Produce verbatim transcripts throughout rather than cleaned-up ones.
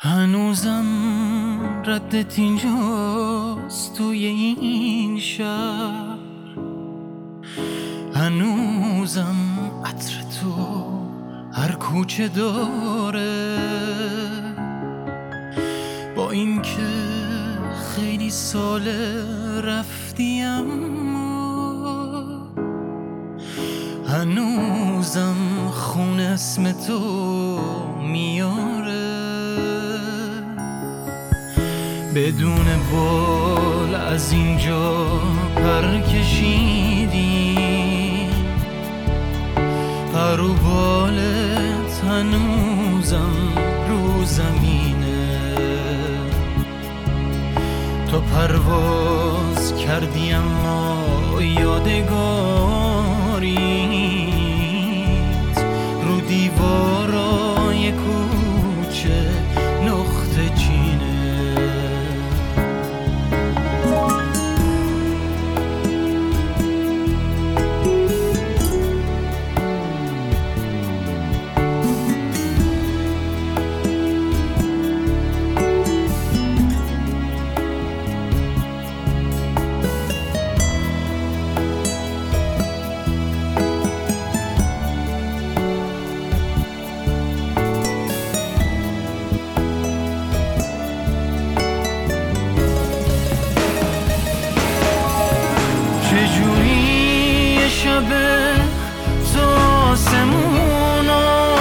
هنوزم ردت اینجاست توی این شهر، هنوزم عطر تو هر کوچه داره. با اینکه خیلی ساله رفتی اما هنوزم خون اسم تو میاره. بدون بال از اینجا پر کشیدی، پر و بالت هنوزم رو زمینه. تو پرواز کردی اما یادگاریت رو دیوارای کوچه نقطه چینه. چجوری یه شبه تو آسمونا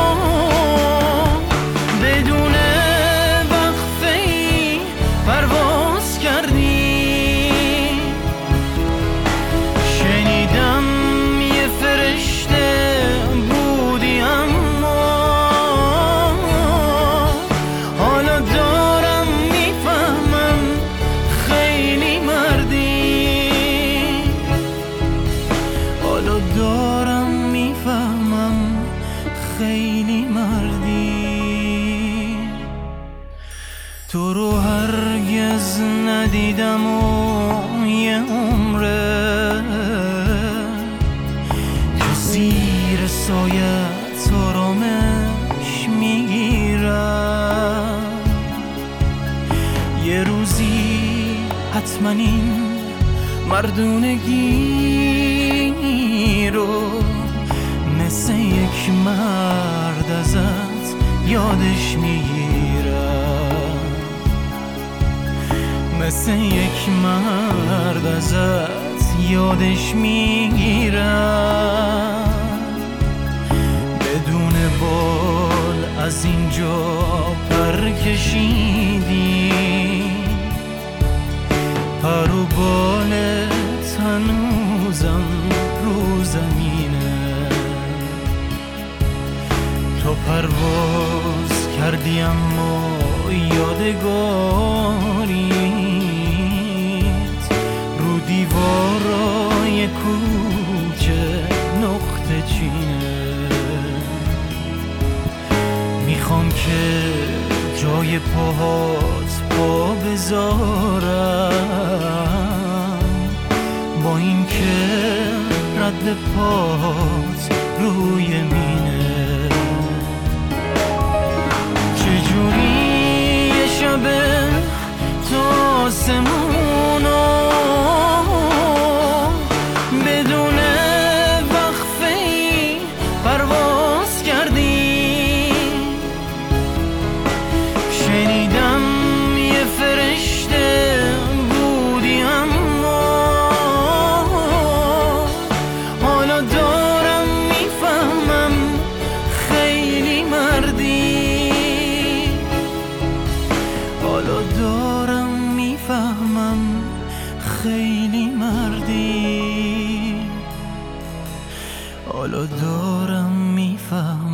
بدون وقفه‌ای پرواز کردی؟ شنیدم یه فرشته بودی اما حالا دارم میفهمم خیلی مردی. حالا دارم میفهمم خیلی مردی. تو رو هرگز ندیدم و یه عمره که زیر سایت آرامش میگیرم. یه روزی حتما این مردونگی رو مثل یک مرد ازت یادش میگیرم، مثل یک مرد ازت یادش میگیرم. بدون بال از اینجا پر کشیدی، پر و بالت هنوزم رو زمینه. تو پرواز کردی اما یادگاریت رو دیوارای کوچه نقطه چینه. میخوام که جای پاهات پا بذارم، با اینکه رد پات روی مینه. چجوری یه شبه تو آسمونا بدون وقفه‌ای پرواز کردی؟ شنیدم یه فرشته بودی اما حالا دارم میفهمم خیلی مردی. حالا دارم میفهمم خیلی مردی. حالا دارم میفهمم